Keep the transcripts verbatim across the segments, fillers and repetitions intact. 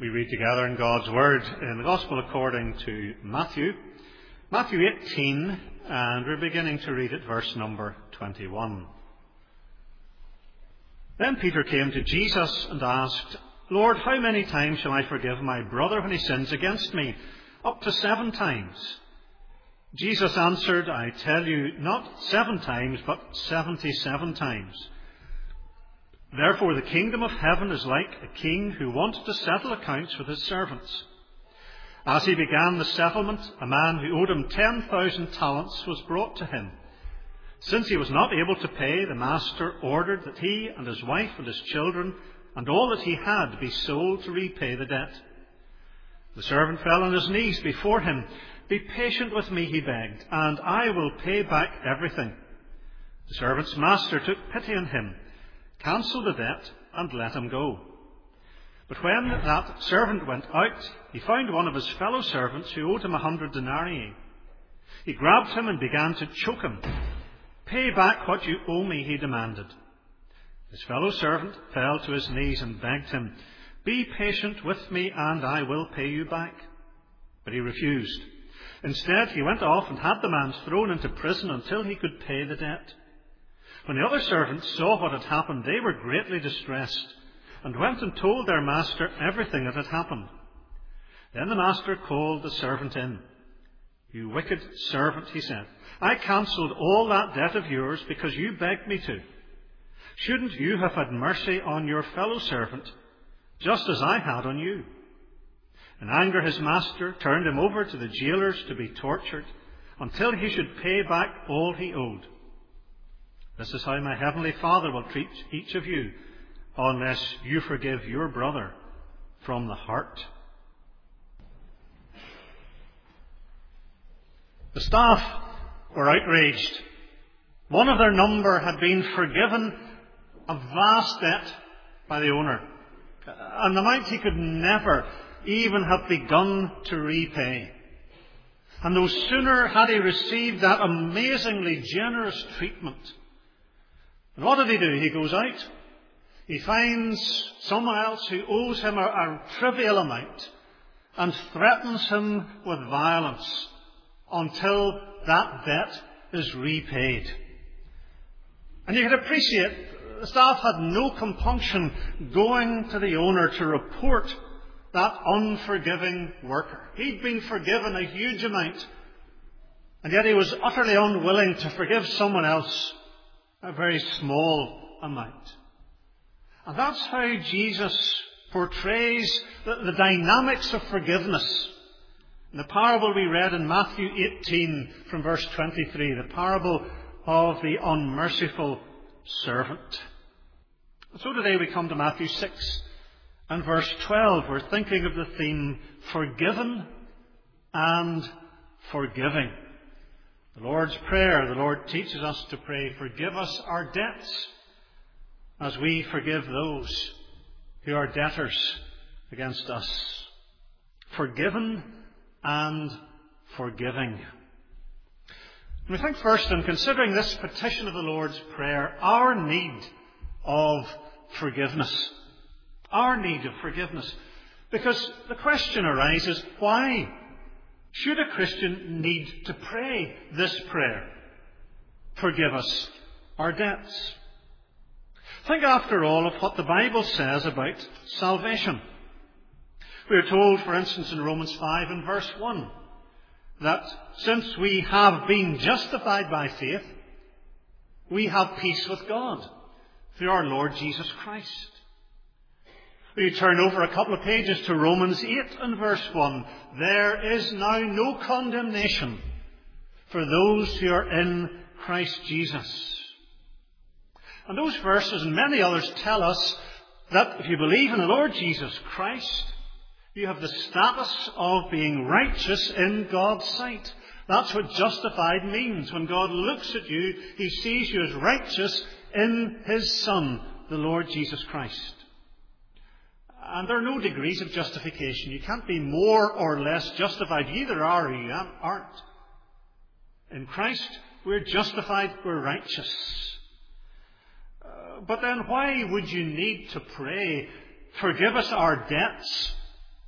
We read together in God's Word in the Gospel according to Matthew, Matthew eighteen, and we're beginning to read at verse number twenty-one. Then Peter came to Jesus and asked, "Lord, how many times shall I forgive my brother when he sins against me? Up to seven times." Jesus answered, "I tell you, not seven times, but seventy-seven times. Therefore the kingdom of heaven is like a king who wanted to settle accounts with his servants. As he began the settlement, a man who owed him ten thousand talents was brought to him. Since he was not able to pay, the master ordered that he and his wife and his children and all that he had be sold to repay the debt. The servant fell on his knees before him. 'Be patient with me,' he begged, 'and I will pay back everything.' The servant's master took pity on him, cancelled the debt, and let him go. But when that servant went out, he found one of his fellow servants who owed him a hundred denarii. He grabbed him and began to choke him. 'Pay back what you owe me,' he demanded. His fellow servant fell to his knees and begged him, 'Be patient with me, and I will pay you back.' But he refused. Instead, he went off and had the man thrown into prison until he could pay the debt. When the other servants saw what had happened, they were greatly distressed and went and told their master everything that had happened. Then the master called the servant in. 'You wicked servant,' he said, 'I cancelled all that debt of yours because you begged me to. Shouldn't you have had mercy on your fellow servant, just as I had on you?' In anger, his master turned him over to the jailers to be tortured until he should pay back all he owed. This is how my heavenly Father will treat each of you, unless you forgive your brother from the heart." The staff were outraged. One of their number had been forgiven a vast debt by the owner, an amount he could never even have begun to repay. And no sooner had he received that amazingly generous treatment, and what did he do? He goes out. He finds someone else who owes him a, a trivial amount and threatens him with violence until that debt is repaid. And you can appreciate the staff had no compunction going to the owner to report that unforgiving worker. He'd been forgiven a huge amount, and yet he was utterly unwilling to forgive someone else a very small amount. And that's how Jesus portrays the, the dynamics of forgiveness in the parable we read in Matthew eighteen from verse twenty-three, the parable of the unmerciful servant. So today we come to Matthew six and verse twelve. We're thinking of the theme forgiven and forgiving. The Lord's Prayer, the Lord teaches us to pray, "Forgive us our debts as we forgive those who are debtors against us." Forgiven and forgiving. And we think first, in considering this petition of the Lord's Prayer, our need of forgiveness. Our need of forgiveness. Because the question arises, why should a Christian need to pray this prayer? Forgive us our debts. Think, after all, of what the Bible says about salvation. We are told, for instance, in Romans five and verse one, that since we have been justified by faith, we have peace with God through our Lord Jesus Christ. We turn over a couple of pages to Romans eight and verse one. "There is now no condemnation for those who are in Christ Jesus." And those verses and many others tell us that if you believe in the Lord Jesus Christ, you have the status of being righteous in God's sight. That's what justified means. When God looks at you, he sees you as righteous in his Son, the Lord Jesus Christ. And there are no degrees of justification. You can't be more or less justified. You either are or you aren't. In Christ, we're justified, we're righteous. Uh, but then why would you need to pray, "Forgive us our debts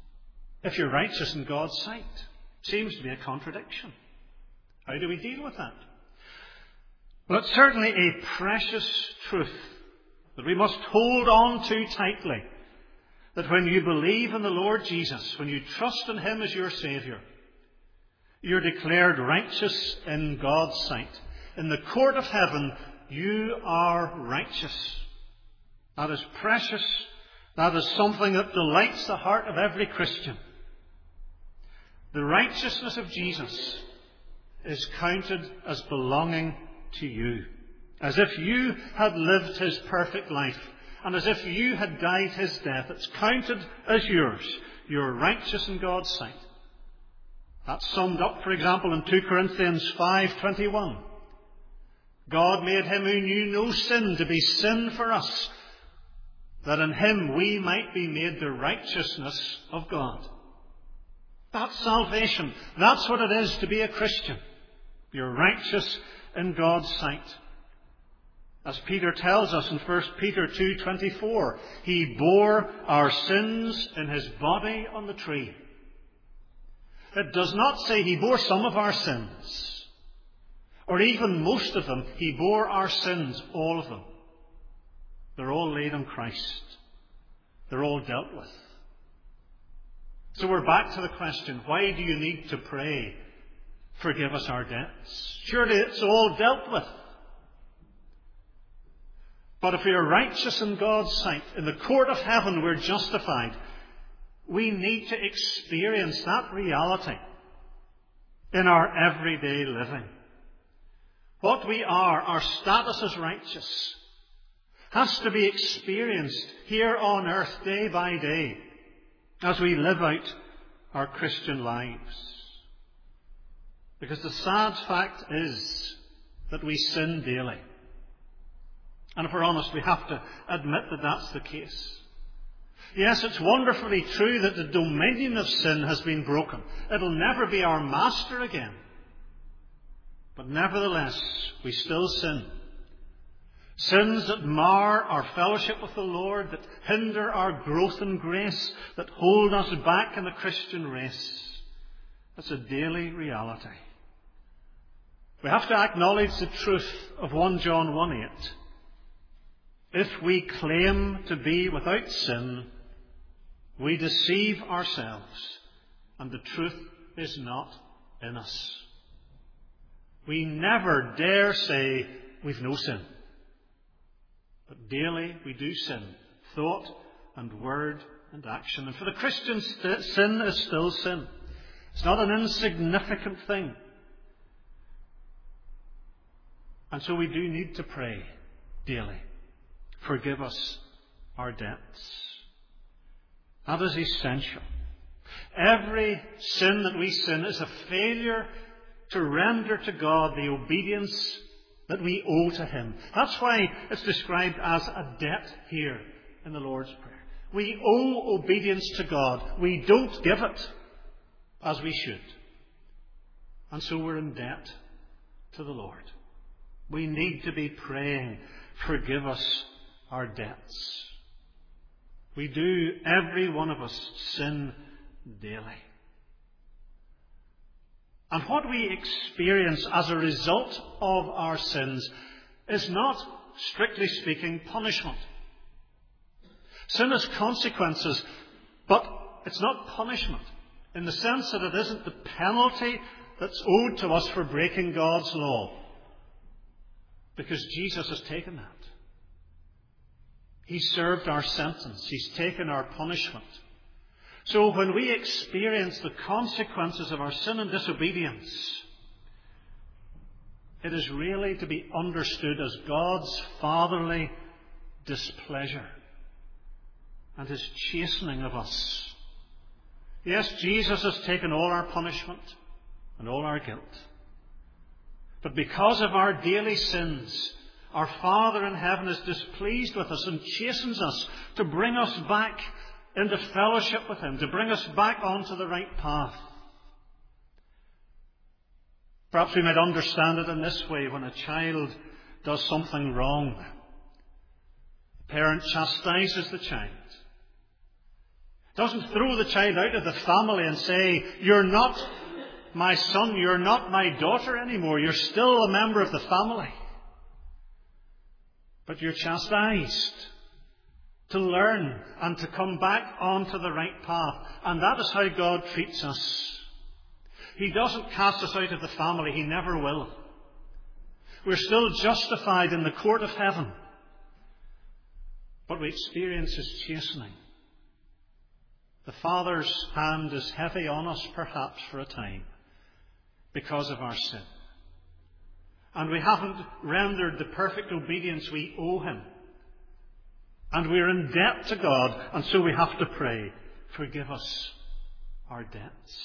if you're righteous in God's sight? Seems to be a contradiction. How do we deal with that? Well, it's certainly a precious truth that we must hold on to tightly. That when you believe in the Lord Jesus, when you trust in Him as your Saviour, you're declared righteous in God's sight. In the court of heaven, you are righteous. That is precious. That is something that delights the heart of every Christian. The righteousness of Jesus is counted as belonging to you, as if you had lived His perfect life, and as if you had died His death. It's counted as yours. You're righteous in God's sight. That's summed up, for example, in two Corinthians five twenty-one. God made Him who knew no sin to be sin for us, that in Him we might be made the righteousness of God. That's salvation. That's what it is to be a Christian. You're righteous in God's sight. As Peter tells us in First Peter two twenty-four, He bore our sins in His body on the tree. It does not say He bore some of our sins, or even most of them. He bore our sins, all of them. They're all laid on Christ. They're all dealt with. So we're back to the question, why do you need to pray, forgive us our debts? Surely it's all dealt with. But if we are righteous in God's sight, in the court of heaven we're justified, we need to experience that reality in our everyday living. What we are, our status as righteous, has to be experienced here on earth day by day as we live out our Christian lives. Because the sad fact is that we sin daily. And if we're honest, we have to admit that that's the case. Yes, it's wonderfully true that the dominion of sin has been broken. It'll never be our master again. But nevertheless, we still sin. Sins that mar our fellowship with the Lord, that hinder our growth in grace, that hold us back in the Christian race. That's a daily reality. We have to acknowledge the truth of First John one eight. If we claim to be without sin, we deceive ourselves, and the truth is not in us. We never dare say we've no sin. But daily we do sin, thought and word and action. And for the Christian, sin is still sin. It's not an insignificant thing. And so we do need to pray daily. Forgive us our debts. That is essential. Every sin that we sin is a failure to render to God the obedience that we owe to Him. That's why it's described as a debt here in the Lord's Prayer. We owe obedience to God. We don't give it as we should. And so we're in debt to the Lord. We need to be praying, forgive us our debts. We do, every one of us, sin daily. And what we experience as a result of our sins is not, strictly speaking, punishment. Sin has consequences, but it's not punishment, in the sense that it isn't the penalty that's owed to us for breaking God's law, because Jesus has taken that. He served our sentence. He's taken our punishment. So when we experience the consequences of our sin and disobedience, it is really to be understood as God's fatherly displeasure and His chastening of us. Yes, Jesus has taken all our punishment and all our guilt. But because of our daily sins, our Father in heaven is displeased with us and chastens us to bring us back into fellowship with Him, to bring us back onto the right path. Perhaps we might understand it in this way: when a child does something wrong, the parent chastises the child. Doesn't throw the child out of the family and say, you're not my son, you're not my daughter anymore. You're still a member of the family. But you're chastised to learn and to come back onto the right path. And that is how God treats us. He doesn't cast us out of the family. He never will. We're still justified in the court of heaven. But we experience His chastening. The Father's hand is heavy on us, perhaps for a time, because of our sin. And we haven't rendered the perfect obedience we owe Him. And we're in debt to God, and so we have to pray, forgive us our debts.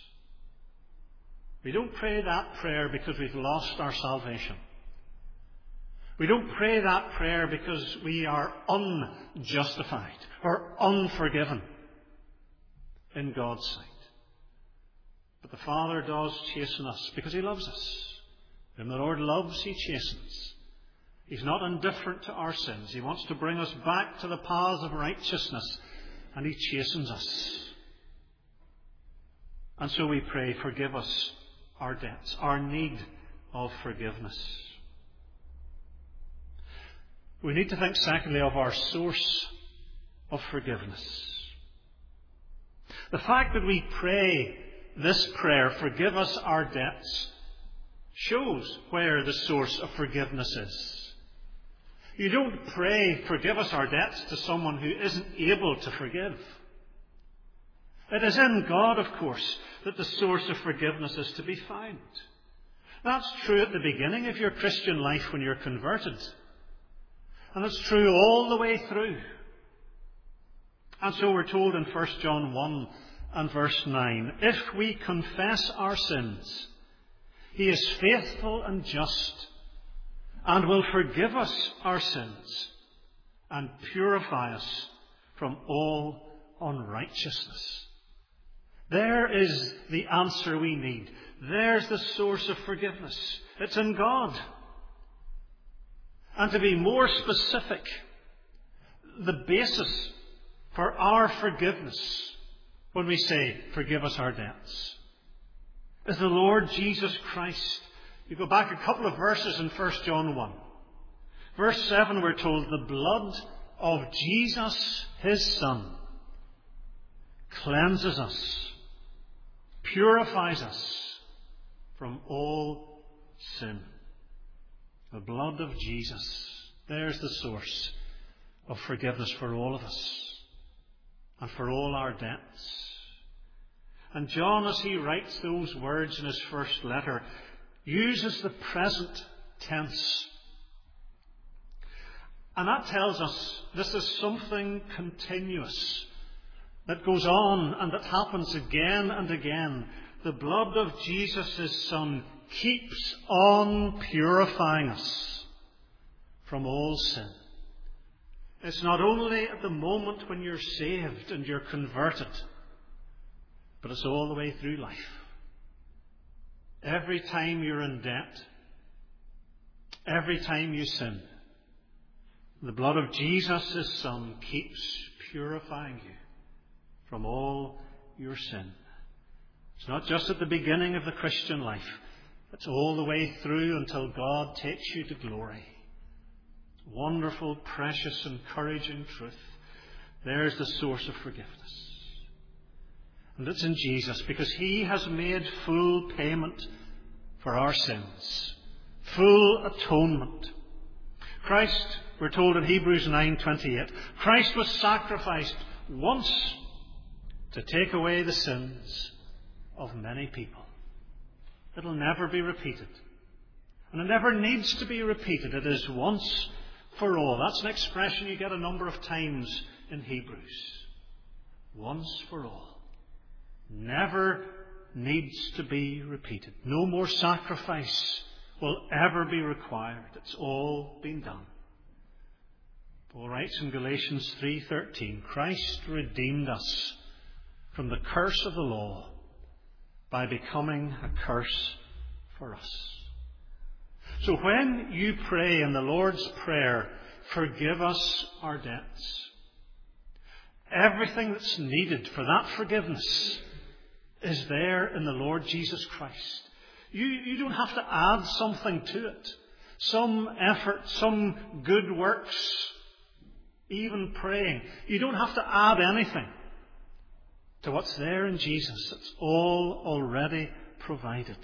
We don't pray that prayer because we've lost our salvation. We don't pray that prayer because we are unjustified or unforgiven in God's sight. But the Father does chasten us because He loves us. Whom the Lord loves, He chastens. He's not indifferent to our sins. He wants to bring us back to the paths of righteousness, and He chastens us. And so we pray, forgive us our debts, our need of forgiveness. We need to think, secondly, of our source of forgiveness. The fact that we pray this prayer, forgive us our debts, shows where the source of forgiveness is. You don't pray, forgive us our debts, to someone who isn't able to forgive. It is in God, of course, that the source of forgiveness is to be found. That's true at the beginning of your Christian life when you're converted. And it's true all the way through. And so we're told in First John one and verse nine, if we confess our sins, He is faithful and just and will forgive us our sins and purify us from all unrighteousness. There is the answer we need. There's the source of forgiveness. It's in God. And to be more specific, the basis for our forgiveness, when we say, forgive us our debts, is the Lord Jesus Christ. You go back a couple of verses in First John one. Verse seven, we're told, the blood of Jesus, His Son, cleanses us, purifies us from all sin. The blood of Jesus. There's the source of forgiveness for all of us and for all our debts. And John, as he writes those words in his first letter, uses the present tense. And that tells us this is something continuous that goes on and that happens again and again. The blood of Jesus, His Son, keeps on purifying us from all sin. It's not only at the moment when you're saved and you're converted, but it's all the way through life. Every time you're in debt, every time you sin, the blood of Jesus, His Son, keeps purifying you from all your sin. It's not just at the beginning of the Christian life. It's all the way through until God takes you to glory. Wonderful, precious, encouraging truth. There's the source of forgiveness. And it's in Jesus, because He has made full payment for our sins. Full atonement. Christ, we're told in Hebrews nine twenty-eight, Christ was sacrificed once to take away the sins of many people. It'll never be repeated. And it never needs to be repeated. It is once for all. That's an expression you get a number of times in Hebrews. Once for all. Never needs to be repeated. No more sacrifice will ever be required. It's all been done. Paul writes in Galatians three thirteen, Christ redeemed us from the curse of the law by becoming a curse for us. So when you pray in the Lord's Prayer, forgive us our debts, Everything that's needed for that forgiveness is there in the Lord Jesus Christ. You, you don't have to add something to it. Some effort, some good works, even praying. You don't have to add anything to what's there in Jesus. It's all already provided.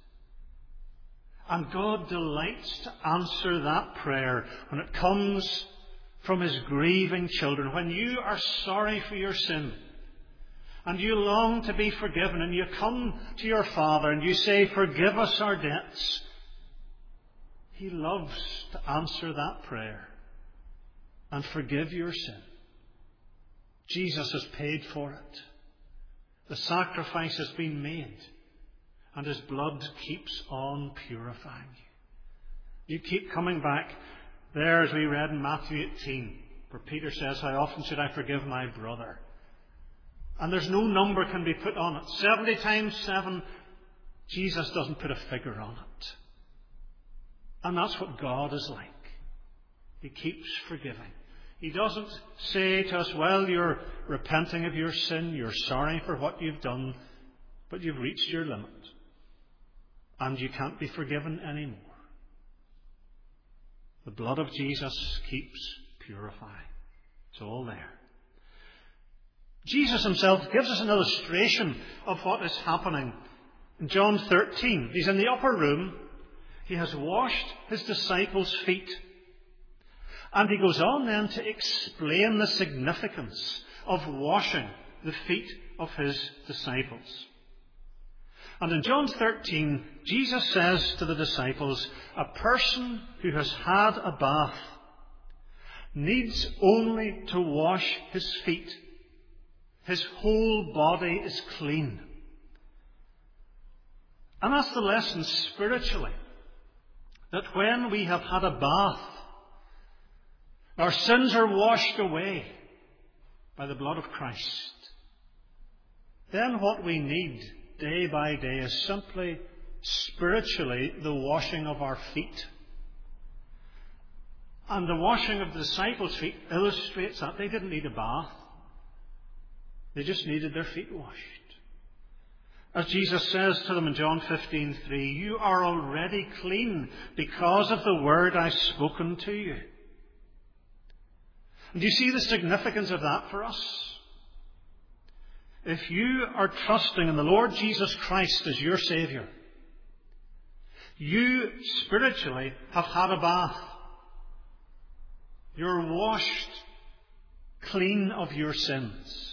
And God delights to answer that prayer when it comes from His grieving children. When you are sorry for your sin and you long to be forgiven and you come to your Father and you say, "Forgive us our debts," He loves to answer that prayer and forgive your sin. Jesus has paid for it. The sacrifice has been made, and His blood keeps on purifying you. You keep coming back there, as we read in Matthew eighteen, where Peter says, "How often should I forgive my brother?" And there's no number can be put on it. Seventy times seven, Jesus doesn't put a figure on it. And that's what God is like. He keeps forgiving. He doesn't say to us, "Well, you're repenting of your sin, you're sorry for what you've done, but you've reached your limit, and you can't be forgiven anymore." The blood of Jesus keeps purifying. It's all there. Jesus Himself gives us an illustration of what is happening. In John thirteen, He's in the upper room. He has washed His disciples' feet. And He goes on then to explain the significance of washing the feet of His disciples. And in John thirteen, Jesus says to the disciples, a person who has had a bath needs only to wash his feet. His whole body is clean. And that's the lesson spiritually. That when we have had a bath, our sins are washed away by the blood of Christ. Then what we need day by day is simply spiritually the washing of our feet. And the washing of the disciples' feet illustrates that. They didn't need a bath. They just needed their feet washed. As Jesus says to them in John fifteen three, "You are already clean because of the word I've spoken to you." And do you see the significance of that for us? If you are trusting in the Lord Jesus Christ as your Saviour, you spiritually have had a bath. You're washed clean of your sins.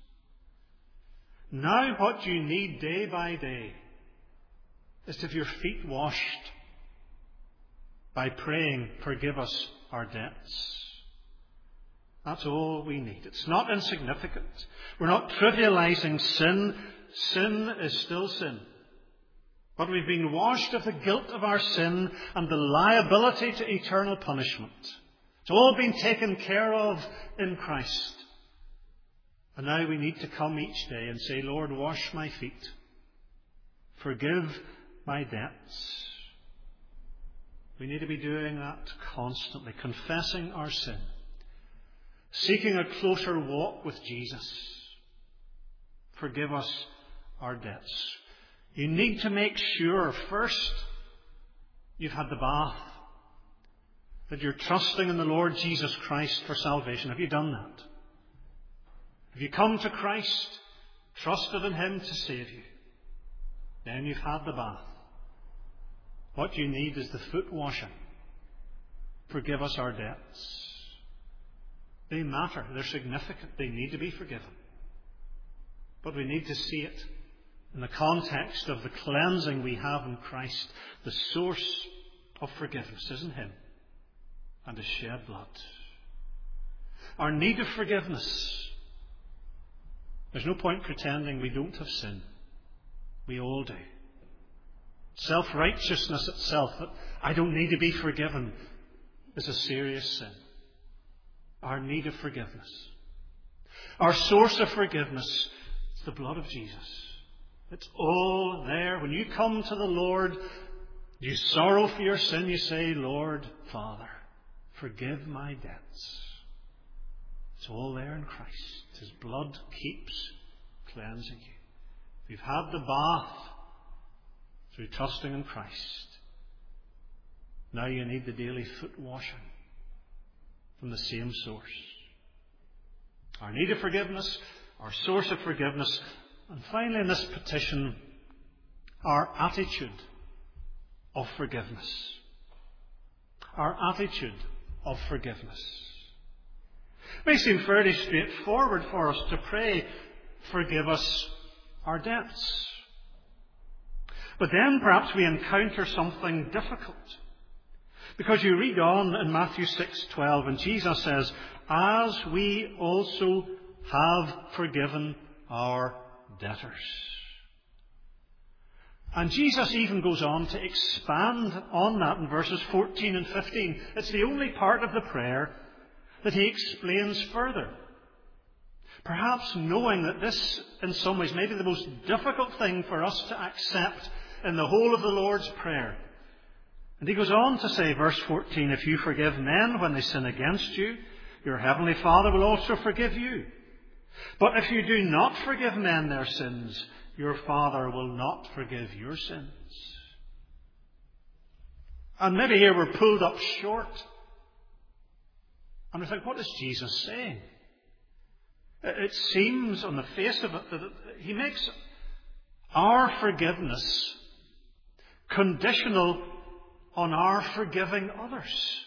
Now what you need day by day is to have your feet washed by praying, "Forgive us our debts." That's all we need. It's not insignificant. We're not trivializing sin. Sin is still sin. But we've been washed of the guilt of our sin and the liability to eternal punishment. It's all been taken care of in Christ. And now we need to come each day and say, "Lord, wash my feet. Forgive my debts." We need to be doing that constantly, confessing our sin, seeking a closer walk with Jesus. Forgive us our debts. You need to make sure first you've had the bath, that you're trusting in the Lord Jesus Christ for salvation. Have you done that? Have you come to Christ, trusted in Him to save you? Then you've had the bath. What you need is the foot washing. Forgive us our debts. They matter. They're significant. They need to be forgiven. But we need to see it in the context of the cleansing we have in Christ. The source of forgiveness is in Him and His shed blood. Our need of forgiveness. There's no point pretending we don't have sin. We all do. Self-righteousness itself, that I don't need to be forgiven, is a serious sin. Our need of forgiveness. Our source of forgiveness is the blood of Jesus. It's all there. When you come to the Lord, you sorrow for your sin, you say, "Lord, Father, forgive my debts." It's all there in Christ. His blood keeps cleansing you. If you've had the bath through trusting in Christ, now you need the daily foot washing from the same source. Our need of forgiveness, our source of forgiveness, and finally in this petition, our attitude of forgiveness. Our attitude of forgiveness. It may seem fairly straightforward for us to pray, forgive us our debts. But then perhaps we encounter something difficult. Because you read on in Matthew six twelve, and Jesus says, as we also have forgiven our debtors. And Jesus even goes on to expand on that in verses fourteen and fifteen. It's the only part of the prayer that he explains further. Perhaps knowing that this, in some ways, may be the most difficult thing for us to accept in the whole of the Lord's Prayer. And he goes on to say, verse fourteen, if you forgive men when they sin against you, your heavenly Father will also forgive you. But if you do not forgive men their sins, your Father will not forgive your sins. And maybe here we're pulled up short. And we think, what is Jesus saying? It seems on the face of it that he makes our forgiveness conditional on our forgiving others.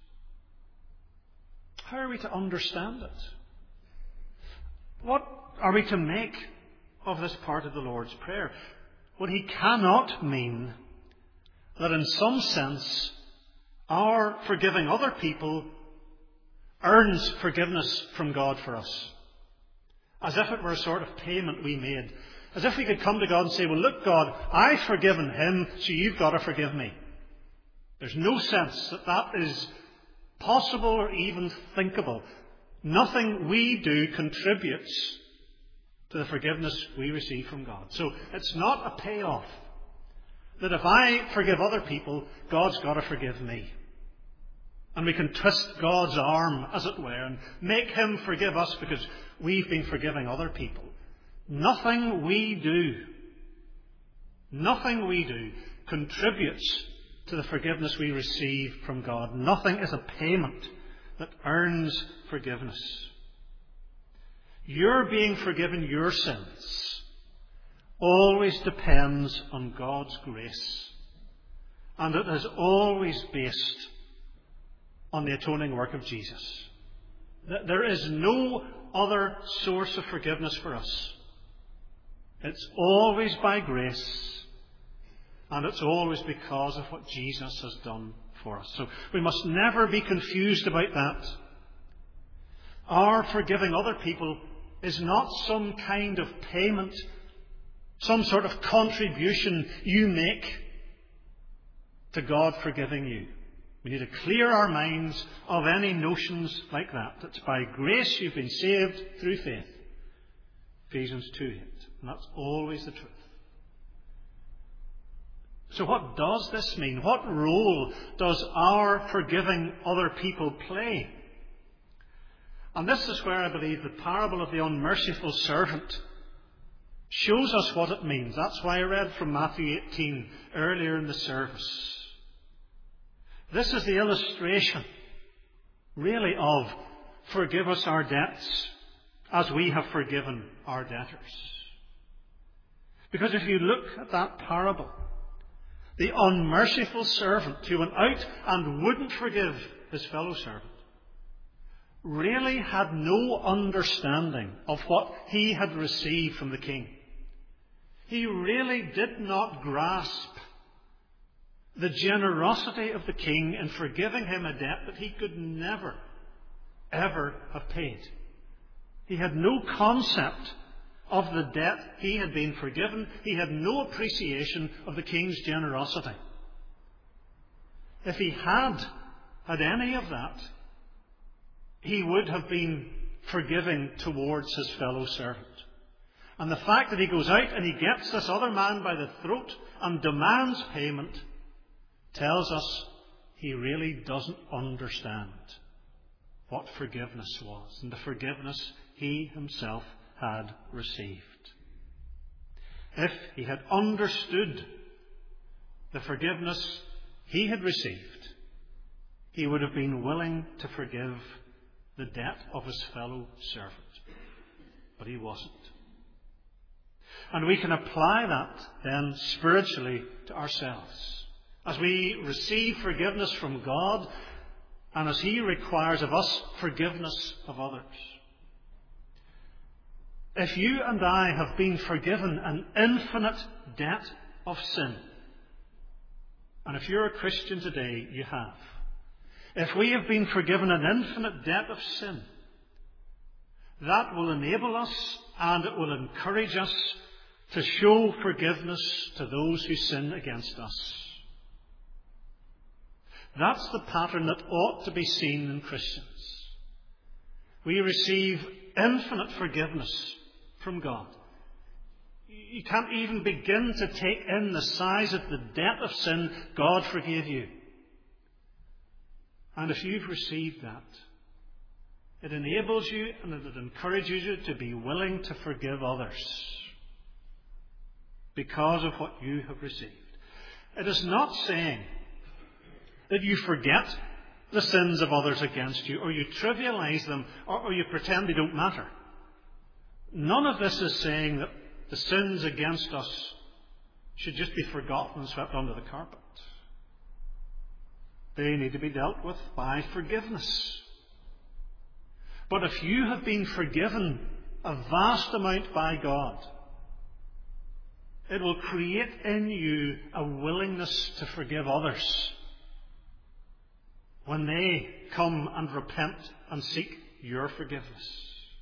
How are we to understand it? What are we to make of this part of the Lord's Prayer? Well, he cannot mean that in some sense our forgiving other people earns forgiveness from God for us. As if it were a sort of payment we made. As if we could come to God and say, well, look, God, I've forgiven him, so you've got to forgive me. There's no sense that that is possible or even thinkable. Nothing we do contributes to the forgiveness we receive from God. So it's not a payoff that if I forgive other people, God's got to forgive me. And we can twist God's arm, as it were, and make him forgive us because we've been forgiving other people. Nothing we do, nothing we do contributes to the forgiveness we receive from God. Nothing is a payment that earns forgiveness. Your being forgiven your sins always depends on God's grace. And it is always based on the atoning work of Jesus. There is no other source of forgiveness for us. It's always by grace, and it's always because of what Jesus has done for us. So we must never be confused about that. Our forgiving other people is not some kind of payment, some sort of contribution you make to God forgiving you. We need to clear our minds of any notions like that. It's by grace you've been saved through faith. Ephesians two eight. And that's always the truth. So what does this mean? What role does our forgiving other people play? And this is where I believe the parable of the unmerciful servant shows us what it means. That's why I read from Matthew eighteen earlier in the service. This is the illustration, really, of forgive us our debts as we have forgiven our debtors. Because if you look at that parable, the unmerciful servant who went out and wouldn't forgive his fellow servant really had no understanding of what he had received from the king. He really did not grasp the generosity of the king in forgiving him a debt that he could never, ever have paid. He had no concept of the debt he had been forgiven. He had no appreciation of the king's generosity. If he had had any of that, he would have been forgiving towards his fellow servant. And the fact that he goes out and he gets this other man by the throat and demands payment tells us he really doesn't understand. what forgiveness was and the forgiveness he himself had received. If he had understood the forgiveness he had received, he would have been willing to forgive the debt of his fellow servant. But he wasn't. And we can apply that then spiritually to ourselves. As we receive forgiveness from God, and as he requires of us forgiveness of others. If you and I have been forgiven an infinite debt of sin, and if you're a Christian today, you have. If we have been forgiven an infinite debt of sin, that will enable us and it will encourage us to show forgiveness to those who sin against us. That's the pattern that ought to be seen in Christians. We receive infinite forgiveness from God. You can't even begin to take in the size of the debt of sin God forgave you. And if you've received that, it enables you and it encourages you to be willing to forgive others because of what you have received. It is not saying that you forget the sins of others against you, or you trivialize them, or, or you pretend they don't matter. None of this is saying that the sins against us should just be forgotten and swept under the carpet. They need to be dealt with by forgiveness. But if you have been forgiven a vast amount by God, it will create in you a willingness to forgive others when they come and repent and seek your forgiveness.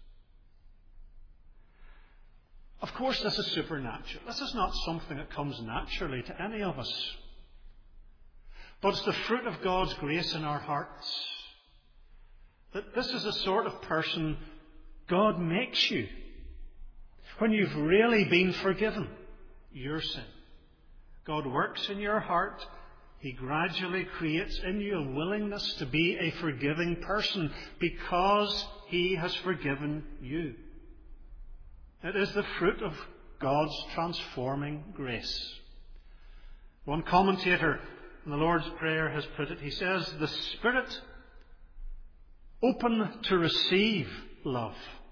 Of course, this is supernatural. This is not something that comes naturally to any of us. But it's the fruit of God's grace in our hearts. That this is the sort of person God makes you when you've really been forgiven your sin. God works in your heart. He gradually creates in you a willingness to be a forgiving person because He has forgiven you. It is the fruit of God's transforming grace. One commentator in the Lord's Prayer has put it, he says, the Spirit open to receive love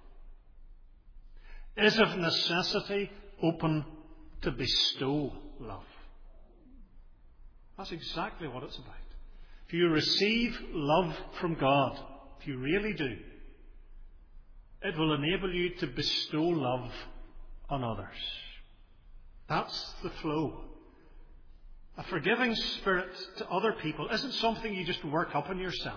is of necessity open to bestow love. That's exactly what it's about. If you receive love from God, if you really do, it will enable you to bestow love on others. That's the flow. A forgiving spirit to other people isn't something you just work up in yourself.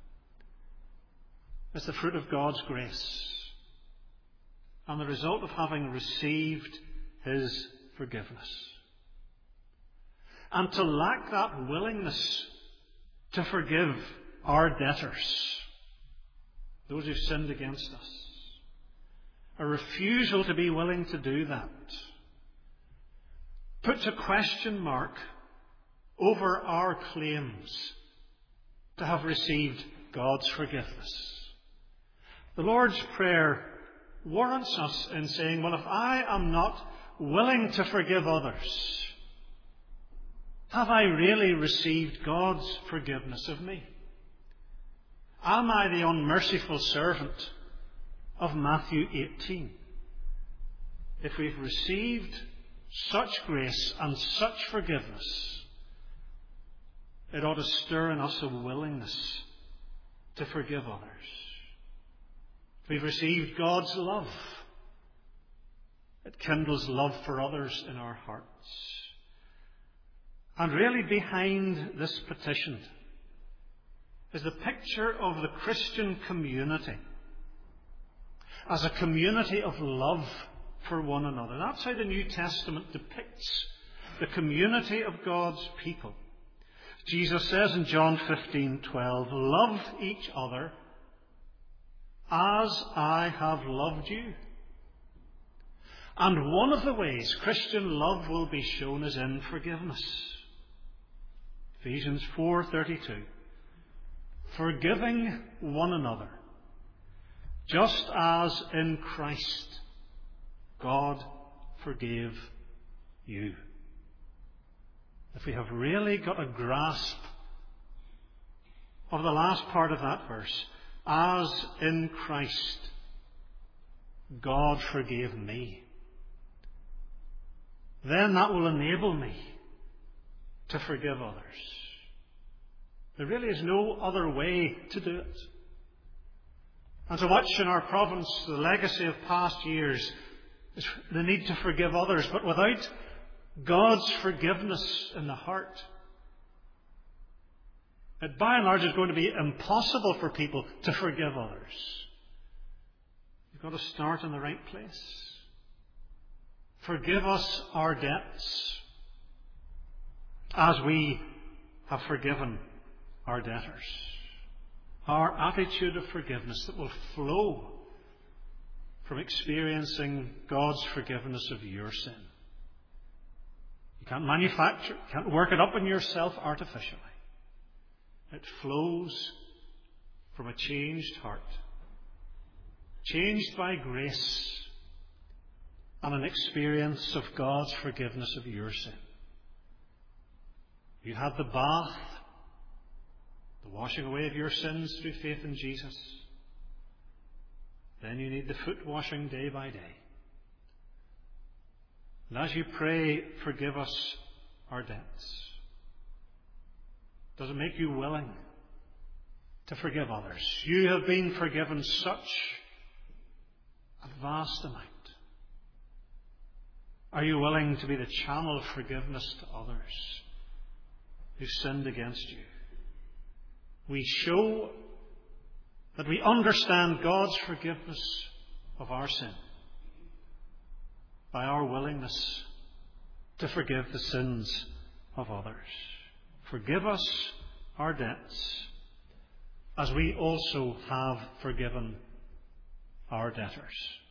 It's the fruit of God's grace and the result of having received His forgiveness. And to lack that willingness to forgive our debtors, those who've sinned against us, a refusal to be willing to do that, puts a question mark over our claims to have received God's forgiveness. The Lord's Prayer warrants us in saying, well, if I am not willing to forgive others, have I really received God's forgiveness of me? Am I the unmerciful servant of Matthew eighteen? If we've received such grace and such forgiveness, it ought to stir in us a willingness to forgive others. If we've received God's love, it kindles love for others in our hearts. And really behind this petition is the picture of the Christian community as a community of love for one another. That's how the New Testament depicts the community of God's people. Jesus says in John fifteen twelve, love each other as I have loved you. And one of the ways Christian love will be shown is in forgiveness. Ephesians four thirty-two. forgiving one another, just as in Christ God forgave you. If we have really got a grasp of the last part of that verse, as in Christ God forgave me, then that will enable me to forgive others. There really is no other way to do it. And so much in our province, the legacy of past years is the need to forgive others, but without God's forgiveness in the heart, it by and large is going to be impossible for people to forgive others. You've got to start in the right place. Forgive us our debts as we have forgiven our debtors. Our attitude of forgiveness that will flow from experiencing God's forgiveness of your sin. You can't manufacture it, you can't work it up in yourself artificially. It flows from a changed heart, changed by grace and an experience of God's forgiveness of your sin. You had the bath, the washing away of your sins through faith in Jesus. Then you need the foot washing day by day. And as you pray, forgive us our debts, does it make you willing to forgive others? You have been forgiven such a vast amount. Are you willing to be the channel of forgiveness to others who sinned against you? We show that we understand God's forgiveness of our sin by our willingness to forgive the sins of others. Forgive us our debts as we also have forgiven our debtors.